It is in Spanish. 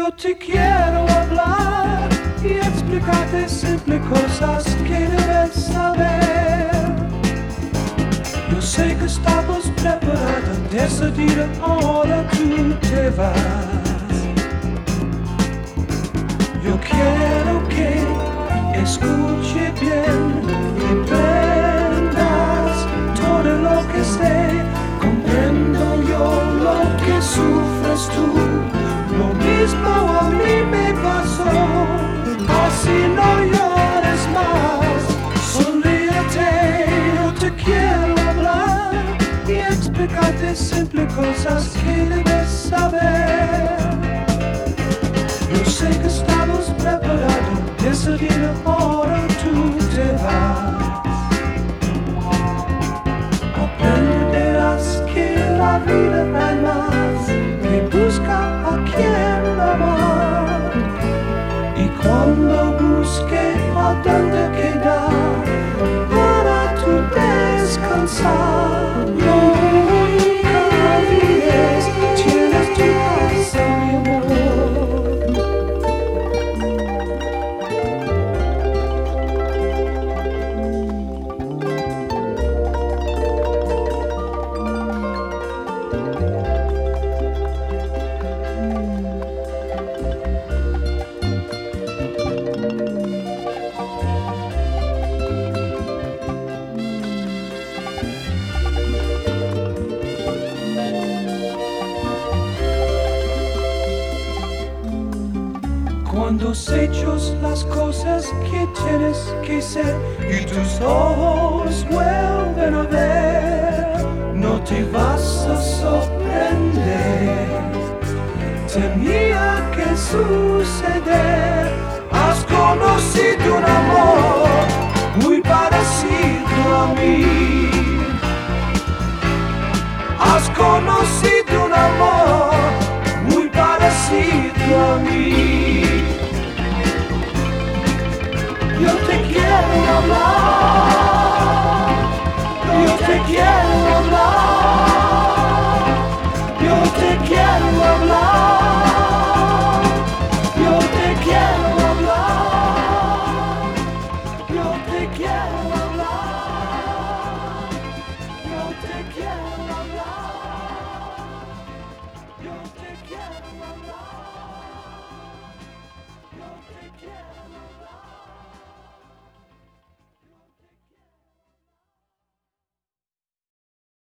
Yo te quiero hablar y explicarte simple cosas que debes saber. Yo sé que estamos preparados, decidida, ahora tú te vas. Yo quiero que escuche bien y prendas todo lo que sé. Comprendo yo lo que sufres tú, lo mismo a mí me pasó. Así no llores más, sonríete. Yo te quiero hablar y explicarte simple cosas que debes saber. Yo sé que estamos preparados, decidido, ahora tú te vas. Aprenderás que la vida hay más, que busca a quien amar. Y cuando busque a dónde quedar, para tu descansar. Nunca olvides, tienes tu casa, mi amor. Cuando has hecho las cosas que tienes que ser y tus ojos vuelven a ver, no te vas a sorprender. Tenía que suceder. Has conocido un amor muy parecido a mí. Has conocido un amor muy parecido a mí. Yo te quiero hablar, yo te quiero hablar, yo te quiero hablar, yo te quiero hablar, yo te quiero hablar, yo te quiero hablar, yo te quiero hablar.